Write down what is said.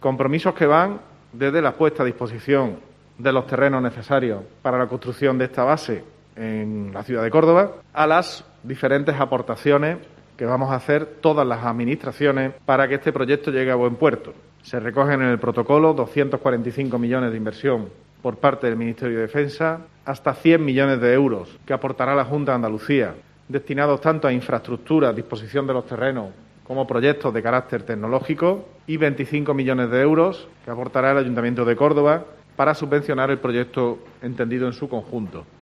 Compromisos que van desde la puesta a disposición de los terrenos necesarios para la construcción de esta base en la ciudad de Córdoba, a las diferentes aportaciones que vamos a hacer todas las administraciones para que este proyecto llegue a buen puerto. Se recogen en el protocolo 245 millones de inversión por parte del Ministerio de Defensa, hasta 100 millones de euros que aportará la Junta de Andalucía, destinados tanto a infraestructura, disposición de los terrenos, como proyectos de carácter tecnológico, y 25 millones de euros que aportará el Ayuntamiento de Córdoba para subvencionar el proyecto entendido en su conjunto.